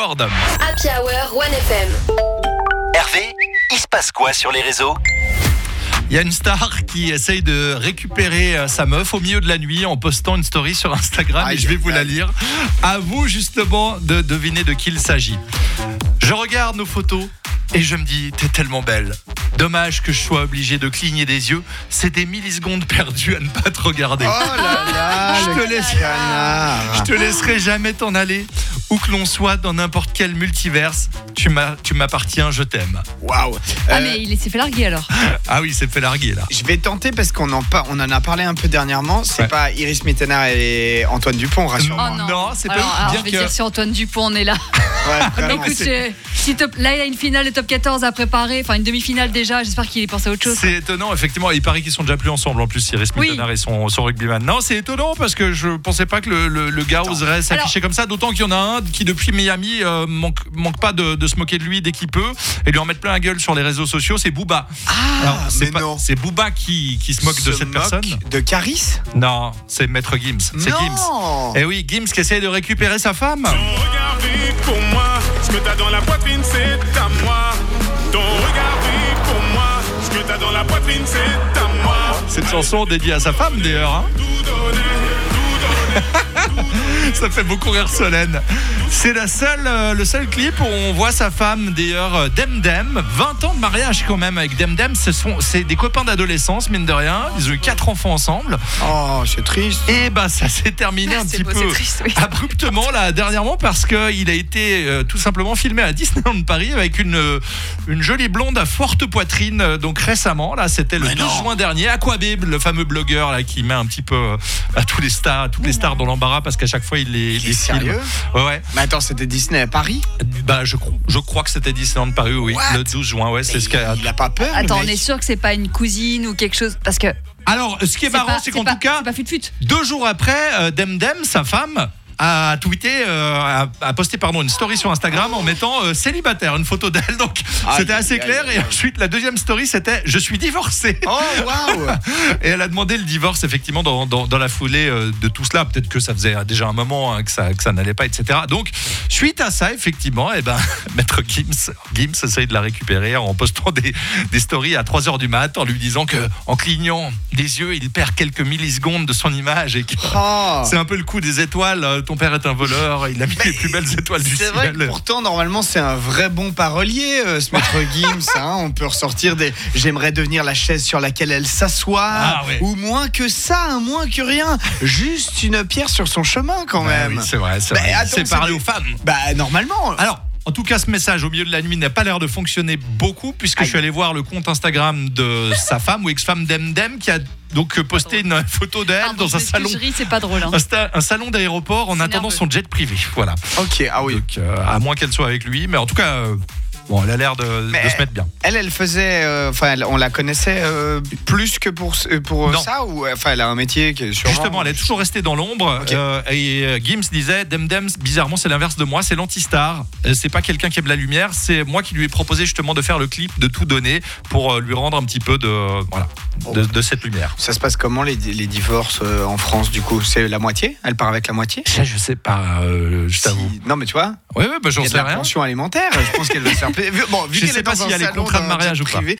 World. Happy Hour 1FM. Hervé, il se passe quoi sur les réseaux ? Il y a une star qui essaye de récupérer sa meuf au milieu de la nuit en postant une story sur Instagram et je vais vous la lire. À vous justement de deviner de qui il s'agit. Je regarde nos photos et je me dis, t'es tellement belle. Dommage que je sois obligé de cligner des yeux. C'est des millisecondes perdues à ne pas te regarder. Oh là là, Je te laisserai jamais t'en aller. Où que l'on soit dans n'importe quel multiverse, tu m'appartiens, je t'aime. Waouh. Mais il s'est fait larguer alors. Ah oui, c'est fait larguer là. Je vais tenter parce qu'on en a parlé un peu dernièrement. C'est pas Iris Mittenard et Antoine Dupont, rassure-moi. Oh non. Non, c'est pas Alors, bien je vais que... dire si Antoine Dupont on est là. Ouais, vraiment, Écoute, là il a une finale de top 14 à préparer, enfin une demi-finale déjà, j'espère qu'il est pensé à autre chose. C'est étonnant, effectivement. Il paraît qu'ils sont déjà plus ensemble en plus, Iris Mittenard et son rugbyman. Non, c'est étonnant parce que je pensais pas que le gars oserait s'afficher comme ça. D'autant qu'il y en a un qui, depuis Miami, manque pas de se moquer de lui dès qu'il peut et lui en mettre plein la gueule sur les réseaux sociaux. C'est Booba. Alors, c'est Booba qui se moque de cette personne. De Caris ? Non, c'est Maître Gims. C'est Gims. Et oui, Gims qui essaie de récupérer sa femme. Ton regard brille pour moi, ce que t'as dans la poitrine c'est à moi. Ton regard brille pour moi, ce que t'as dans la poitrine c'est à moi. Cette chanson dédiée à sa femme d'ailleurs. Hein. Tout donner, Ça fait beaucoup rire Solène. C'est le seul clip où on voit sa femme d'ailleurs, Demdem. 20 ans de mariage quand même avec Demdem. C'est des copains d'adolescence, mine de rien. Ils ont eu 4 enfants ensemble. Oh, c'est triste. Et ça s'est terminé un petit peu triste, oui. abruptement là dernièrement parce qu'il a été tout simplement filmé à Disneyland Paris avec une jolie blonde à forte poitrine. Donc récemment, là, c'était le 12 juin dernier. Aquabib, le fameux blogueur là qui met un petit peu toutes les stars dans l'embarras parce qu'à chaque fois il les sérieux filme. Ouais. Mais attends, c'était Disney à Paris ? Je crois que c'était Disneyland Paris, oui. What ? Le 12 juin, ouais. C'est ce qu'a... Il a pas peur. Attends, le on mec. est sûr que c'est pas une cousine ou quelque chose parce que Alors, ce qui est marrant, c'est qu'en tout cas, c'est pas fut-fut. 2 jours après, Demdem, sa femme, a tweeté, a posté une story sur Instagram en mettant célibataire, une photo d'elle. Donc c'était assez clair. Et ensuite, la deuxième story, c'était je suis divorcée. Oh waouh. Et elle a demandé le divorce effectivement dans la foulée de tout cela. Peut-être que ça faisait déjà un moment que ça n'allait pas, etc. Donc suite à ça, effectivement, Maître Gims essaye de la récupérer en postant des stories à 3h du mat en lui disant que en clignant des yeux, il perd quelques millisecondes de son image et que c'est un peu le coup des étoiles. Ton père est un voleur, il a mis les plus belles étoiles du ciel. C'est vrai que pourtant, normalement, c'est un vrai bon parolier, ce Maître Gims. On peut ressortir des « j'aimerais devenir la chaise sur laquelle elle s'assoit » ou moins que ça, moins que rien. Juste une pierre sur son chemin quand même. Oui, c'est vrai. Attends, c'est parler aux femmes. Normalement. Alors, en tout cas, ce message au milieu de la nuit n'a pas l'air de fonctionner beaucoup puisque je suis allé voir le compte Instagram de sa femme ou ex-femme Demdem qui a donc posté une photo d'elle dans un salon. C'est pas drôle. Un salon d'aéroport en attendant son jet privé. Voilà. Ok, ah oui. Donc, à moins qu'elle soit avec lui, mais en tout cas. Elle a l'air de se mettre bien. Elle faisait, on la connaissait plus que pour ça ou elle a un métier qui est sûrement. Justement, elle est toujours restée dans l'ombre. Okay. Et Gims disait, Demdem, bizarrement, c'est l'inverse de moi, c'est l'anti-star. C'est pas quelqu'un qui aime la lumière, c'est moi qui lui ai proposé justement de faire le clip, de tout donner pour lui rendre un petit peu de cette lumière. Ça se passe comment les divorces en France du coup ? C'est la moitié ? Elle part avec la moitié ? Ça, je sais pas, je t'avoue. Non, mais tu vois. Oui, j'en sais rien. Il y a de la pension alimentaire. Je pense qu'elle va se faire. Bon, vu je qu'elle sais est pas dans s'il y a les contrats de mariage ou pas.